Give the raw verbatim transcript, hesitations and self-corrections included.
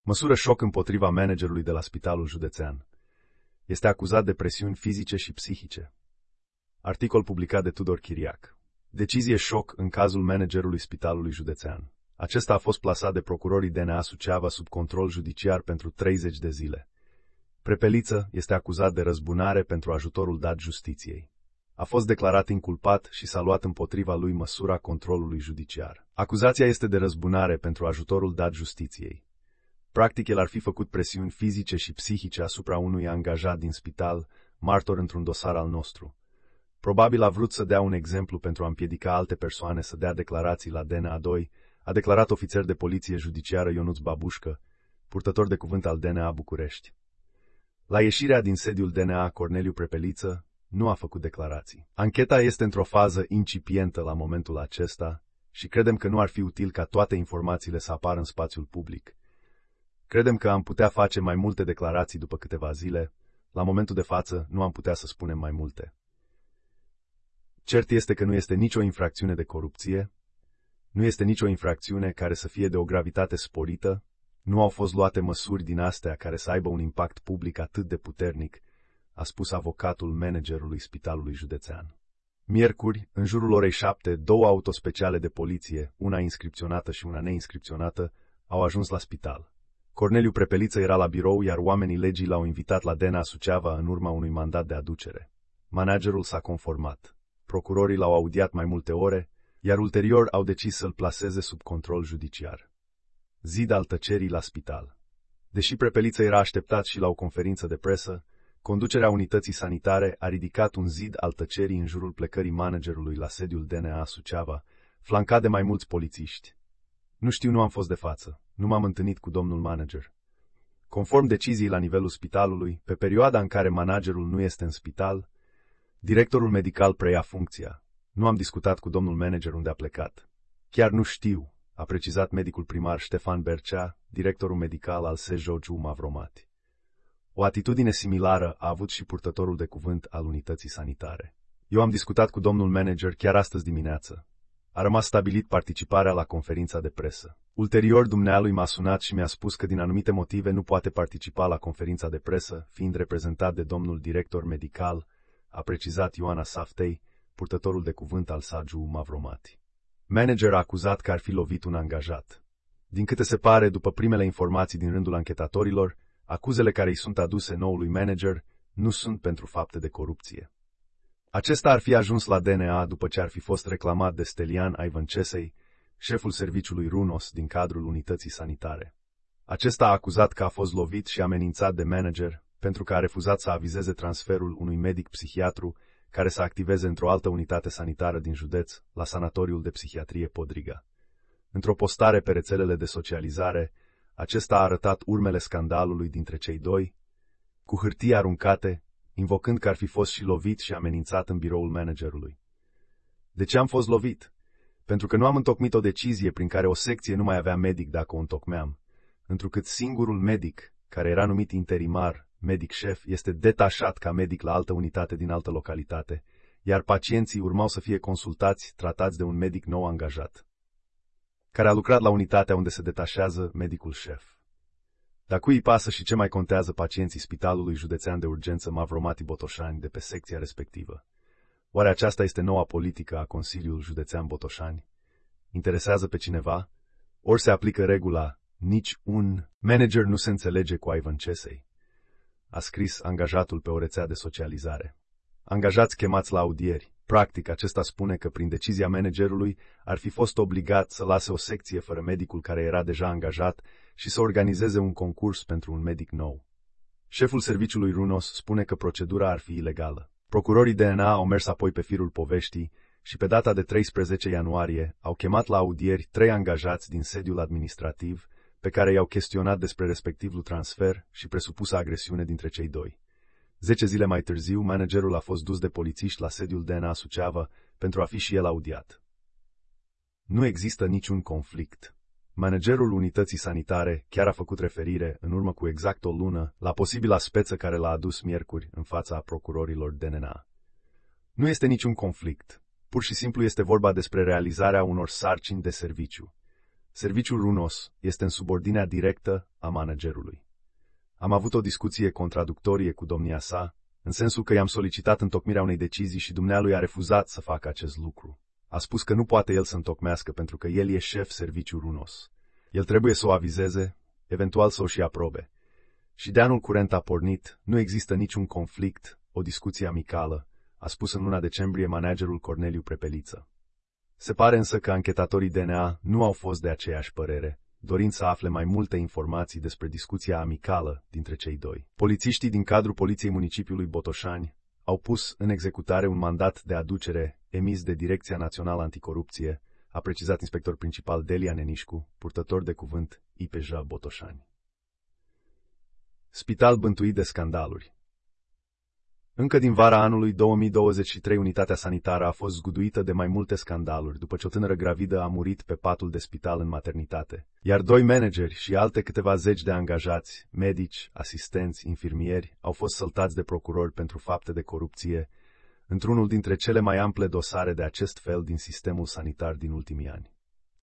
Măsură șoc împotriva managerului de la Spitalul Județean. Este acuzat de presiuni fizice și psihice. Articol publicat de Tudor Chiriac. Decizie șoc în cazul managerului Spitalului Județean. Acesta a fost plasat de procurorii D N A Suceava sub control judiciar pentru treizeci de zile. Prepeliță este acuzat de răzbunare pentru ajutorul dat justiției. A fost declarat inculpat și s-a luat împotriva lui măsura controlului judiciar. Acuzația este de răzbunare pentru ajutorul dat justiției. Practic, el ar fi făcut presiuni fizice și psihice asupra unui angajat din spital, martor într-un dosar al nostru. Probabil a vrut să dea un exemplu pentru a împiedica alte persoane să dea declarații la D N A doi, a declarat ofițer de poliție judiciară Ionuț Babușcă, purtător de cuvânt al D N A București. La ieșirea din sediul D N A, Corneliu Prepeliță nu a făcut declarații. Ancheta este într-o fază incipientă la momentul acesta și credem că nu ar fi util ca toate informațiile să apară în spațiul public. Credem că am putea face mai multe declarații după câteva zile. La momentul de față nu am putea să spunem mai multe. Cert este că nu este nicio infracțiune de corupție, nu este nicio infracțiune care să fie de o gravitate sporită, nu au fost luate măsuri din astea care să aibă un impact public atât de puternic, a spus avocatul managerului Spitalului Județean. Miercuri, în jurul orei șapte, două autospeciale de poliție, una inscripționată și una neinscripționată, au ajuns la spital. Corneliu Prepeliță era la birou, iar oamenii legii l-au invitat la D N A Suceava în urma unui mandat de aducere. Managerul s-a conformat. Procurorii l-au audiat mai multe ore, iar ulterior au decis să-l plaseze sub control judiciar. Zid al tăcerii la spital. Deși Prepeliță era așteptat și la o conferință de presă, conducerea unității sanitare a ridicat un zid al tăcerii în jurul plecării managerului la sediul D N A Suceava, flancat de mai mulți polițiști. Nu știu, nu am fost de față. Nu m-am întâlnit cu domnul manager. Conform deciziei la nivelul spitalului, pe perioada în care managerul nu este în spital, directorul medical preia funcția. Nu am discutat cu domnul manager unde a plecat. Chiar nu știu, a precizat medicul primar Ștefan Bercea, directorul medical al S J O G U Mavromati. O atitudine similară a avut și purtătorul de cuvânt al unității sanitare. Eu am discutat cu domnul manager chiar astăzi dimineață. A rămas stabilit participarea la conferința de presă. Ulterior, dumnealui m-a sunat și mi-a spus că din anumite motive nu poate participa la conferința de presă, fiind reprezentat de domnul director medical, a precizat Ioana Saftei, purtătorul de cuvânt al S A G U Mavromati. Manager a acuzat că ar fi lovit un angajat. Din câte se pare, după primele informații din rândul anchetatorilor, acuzele care îi sunt aduse noului manager nu sunt pentru fapte de corupție. Acesta ar fi ajuns la D N A după ce ar fi fost reclamat de Stelian Ivancesei, șeful serviciului RUNOS din cadrul unității sanitare. Acesta a acuzat că a fost lovit și amenințat de manager pentru că a refuzat să avizeze transferul unui medic psihiatru care să activeze într-o altă unitate sanitară din județ, la sanatoriul de psihiatrie Podriga. Într-o postare pe rețelele de socializare, acesta a arătat urmele scandalului dintre cei doi, cu hârtii aruncate, invocând că ar fi fost și lovit și amenințat în biroul managerului. De ce am fost lovit? Pentru că nu am întocmit o decizie prin care o secție nu mai avea medic dacă o întocmeam, întrucât singurul medic, care era numit interimar, medic șef, este detașat ca medic la altă unitate din altă localitate, iar pacienții urmau să fie consultați, tratați de un medic nou angajat, care a lucrat la unitatea unde se detașează medicul șef. Dar cui îi pasă și ce mai contează pacienții Spitalului Județean de Urgență Mavromati Botoșani de pe secția respectivă? Oare aceasta este noua politică a Consiliului Județean Botoșani? Interesează pe cineva? Ori se aplică regula, nici un manager nu se înțelege cu Ivancesei, a scris angajatul pe o rețea de socializare. Angajați chemați la audieri. Practic, acesta spune că prin decizia managerului ar fi fost obligat să lase o secție fără medicul care era deja angajat și să organizeze un concurs pentru un medic nou. Șeful serviciului RUNOS spune că procedura ar fi ilegală. Procurorii D N A au mers apoi pe firul poveștii și pe data de treisprezece ianuarie au chemat la audieri trei angajați din sediul administrativ pe care i-au chestionat despre respectivul transfer și presupusă agresiune dintre cei doi. Zece zile mai târziu, managerul a fost dus de polițiști la sediul D N A Suceava pentru a fi și el audiat. Nu există niciun conflict. Managerul unității sanitare chiar a făcut referire, în urmă cu exact o lună, la posibila speță care l-a adus miercuri în fața procurorilor D N A. Nu este niciun conflict. Pur și simplu este vorba despre realizarea unor sarcini de serviciu. Serviciul Runos este în subordinea directă a managerului. Am avut o discuție contradictorie cu domnia sa, în sensul că i-am solicitat întocmirea unei decizii și dumnealui a refuzat să facă acest lucru. A spus că nu poate el să întocmească pentru că el e șef Serviciul Runos. El trebuie să o avizeze, eventual să o și aprobe. Și de anul curent a pornit, nu există niciun conflict, o discuție amicală, a spus în luna decembrie managerul Corneliu Prepeliță. Se pare însă că anchetatorii D N A nu au fost de aceeași părere, dorind să afle mai multe informații despre discuția amicală dintre cei doi. Polițiștii din cadrul Poliției Municipiului Botoșani au pus în executare un mandat de aducere emis de Direcția Națională Anticorupție, a precizat inspector principal Delia Nenișcu, purtător de cuvânt I P J Botoșani. Spital bântuit de scandaluri. Încă din vara anului două mii douăzeci și trei, unitatea sanitară a fost zguduită de mai multe scandaluri, după ce o tânără gravidă a murit pe patul de spital în maternitate, iar doi manageri și alte câteva zeci de angajați, medici, asistenți, infirmieri, au fost săltați de procurori pentru fapte de corupție, într-unul dintre cele mai ample dosare de acest fel din sistemul sanitar din ultimii ani.